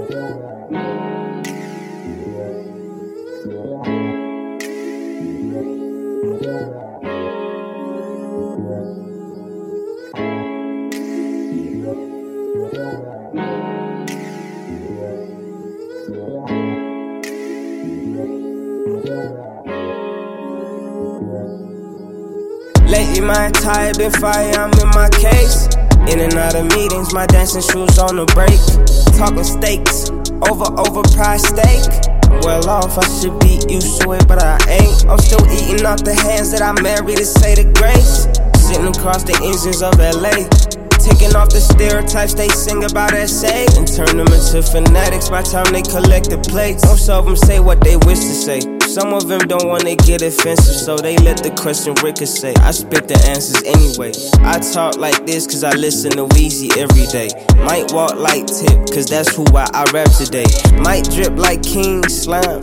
Lately my attire been fire, I'm in my case. In and out of meetings, my dancing shoes on the break. Talking steaks, overpriced steak. I'm well off, I should be used to it, but I ain't. I'm still eating off the hands that I married to say the grace. Sitting across the engines of LA, taking off the stereotypes they sing about SA and turn them into fanatics by the time they collect the plates. Most of them say what they wish to say. Some of them don't wanna get offensive, so they let the question ricochet. I spit the answers anyway. I talk like this cause I listen to Weezy every day. Might walk like Tip, cause that's who I rap today. Might drip like King Slime,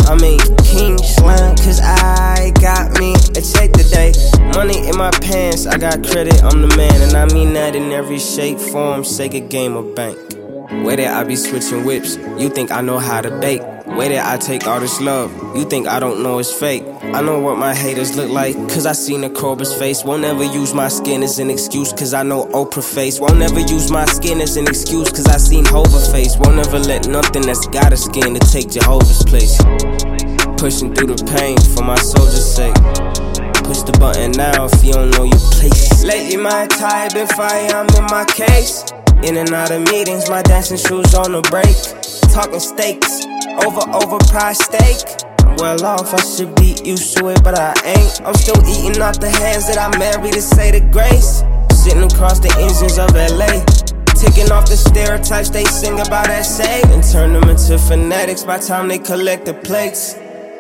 cause I got me a check today. Money in my pants, I got credit, I'm the man. And I mean that in every shape, form, Sega game or bank. Where did I be switching whips? You think I know how to bake? Where did I take all this love? You think I don't know it's fake? I know what my haters look like, cause I seen a Cobra's face. Won't ever use my skin as an excuse, cause I know Oprah face. Won't ever use my skin as an excuse, cause I seen Hova face. Won't ever let nothing that's got a skin to take Jehovah's place. Pushing through the pain for my soldier's sake. Push the button now if you don't know your place. Lately my attire been fire, I'm in my case. In and out of meetings, my dancing shoes on the break. Talking steaks, overpriced steak. I'm well off, I should be used to it, but I ain't. I'm still eating off the hands that I married to say the grace. Sitting across the engines of LA, ticking off the stereotypes they sing about SA and turn them into fanatics by the time they collect the plates.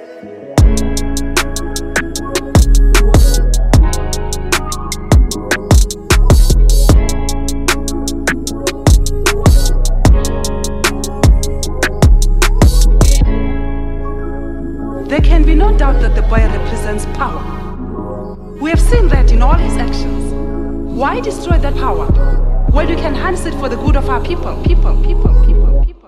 There can be no doubt that the boy represents power. We have seen that in all his actions. Why destroy that power when you can harness it for the good of our people?